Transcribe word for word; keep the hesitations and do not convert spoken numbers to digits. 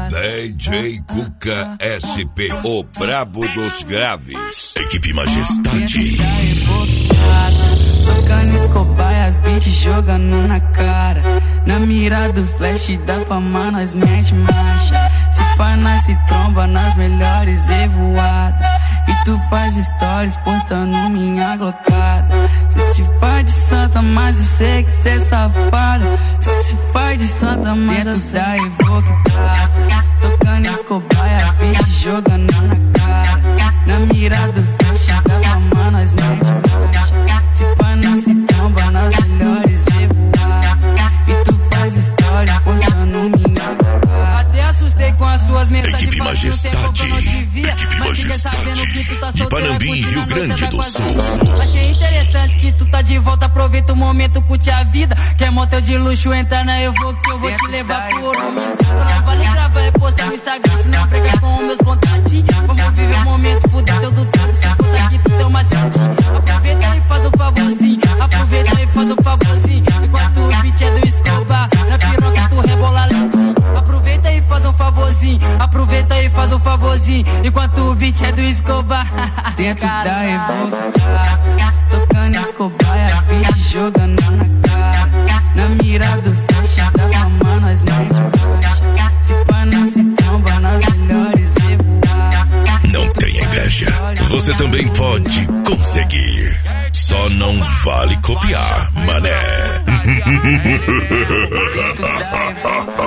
D J Cuca S P, o brabo dos graves. Equipe Majestade. Tocando Escobar, as beats jogando na cara. Na mira do flash da fama nós mete marcha. Se pá nós se tromba nas melhores evoadas. E tu faz stories postando minha glocada. Cê se faz de santa, mas eu sei que cê é safada. Cê se faz de santa, mas eu sei da evocada. Tocando Escobar, as beats jogando na cara. Na mira do flash da fama nós mete marcha. Se pá nós se tromba nas melhores evoadas. E tu faz stories postando minha glocada. Até assustei com as suas mensagens. Equipe Majestade. Equipe Majestade. De Panambi, Rio Grande do Sul. Achei interessante que tu tá de volta, aproveita o momento, curte a vida. Quer motel de luxo, entra na eu vou que eu vou te levar pro ouro. Não vale gravar e postar no Instagram, se não briga com meus contatinhos. Vamos viver o momento, fuder teu do tempo, se conta que tu tem uma sentinha. Aproveita e faz um favorzinho, aproveita e faz um favorzinho. Enquanto o beat é do Escobar, na piroca tu rebola lentinho. Aproveita e faz um favorzinho, aproveita e faz um favorzinho. Enquanto o beat é do Escobar. Dentro da evocada, tocando Escobar, as beats jogando na cara. Na mira do flash da fama nós mete marcha. Se pá nós se tromba nas melhores evoadas. Não tenha inveja, você também pode conseguir. Só não vale copiar, mané. Dentro da evocada.